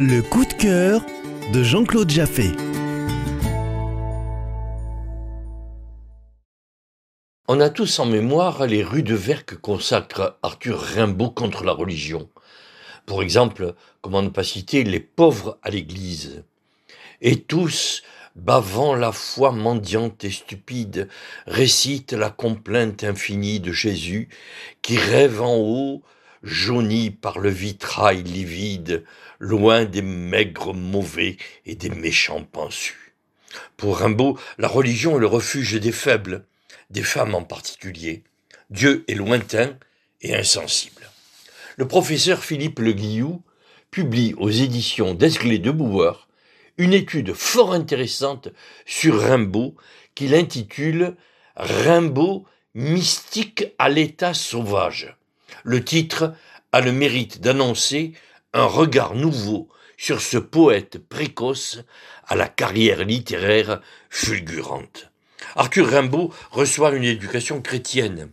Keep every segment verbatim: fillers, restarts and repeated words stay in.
Le coup de cœur de Jean-Claude Jaffé. On a tous en mémoire les rues de vers que consacre Arthur Rimbaud contre la religion. Pour exemple, comment ne pas citer les pauvres à l'église. Et tous, bavant la foi mendiante et stupide, récitent la complainte infinie de Jésus, qui rêve en haut, jauni par le vitrail livide, loin des maigres mauvais et des méchants pensus. Pour Rimbaud, la religion est le refuge des faibles, des femmes en particulier. Dieu est lointain et insensible. Le professeur Philippe Le Guillou publie aux éditions Desclée de Brouwer une étude fort intéressante sur Rimbaud qu'il intitule « Rimbaud, mystique à l'état sauvage ». Le titre a le mérite d'annoncer un regard nouveau sur ce poète précoce à la carrière littéraire fulgurante. Arthur Rimbaud reçoit une éducation chrétienne,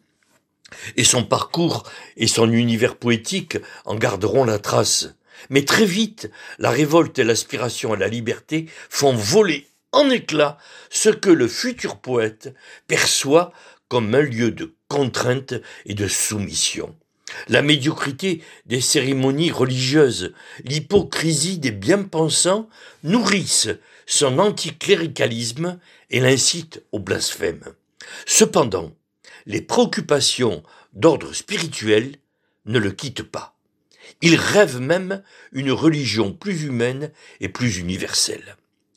et son parcours et son univers poétique en garderont la trace. Mais très vite, la révolte et l'aspiration à la liberté font voler en éclats ce que le futur poète perçoit comme un lieu de contrainte et de soumission. La médiocrité des cérémonies religieuses, l'hypocrisie des bien-pensants nourrissent son anticléricalisme et l'incitent au blasphème. Cependant, les préoccupations d'ordre spirituel ne le quittent pas. Il rêve même une religion plus humaine et plus universelle.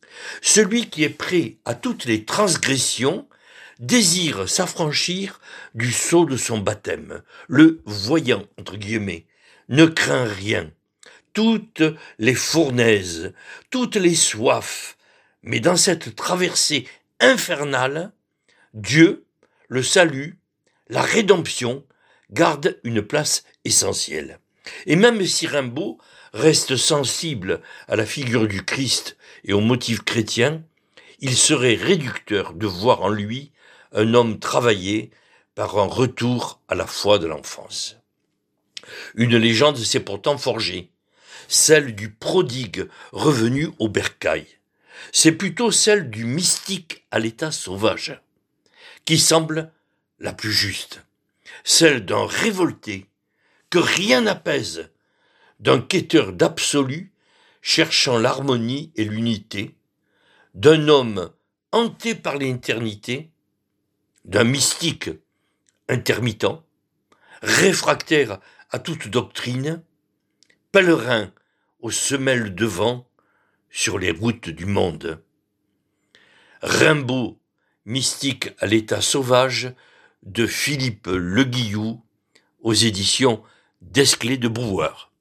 Celui qui est prêt à toutes les transgressions désire s'affranchir du sceau de son baptême. Le voyant, entre guillemets, ne craint rien. Toutes les fournaises, toutes les soifs, mais dans cette traversée infernale, Dieu, le salut, la rédemption gardent une place essentielle. Et même si Rimbaud reste sensible à la figure du Christ et aux motifs chrétiens, il serait réducteur de voir en lui un homme travaillé par un retour à la foi de l'enfance. Une légende s'est pourtant forgée, celle du prodigue revenu au bercail. C'est plutôt celle du mystique à l'état sauvage, qui semble la plus juste, celle d'un révolté que rien n'apaise, d'un quêteur d'absolu cherchant l'harmonie et l'unité, d'un homme hanté par l'éternité, d'un mystique intermittent, réfractaire à toute doctrine, pèlerin aux semelles de vent sur les routes du monde. Rimbaud, mystique à l'état sauvage, de Philippe Le Guillou, aux éditions Desclée de Brouwer.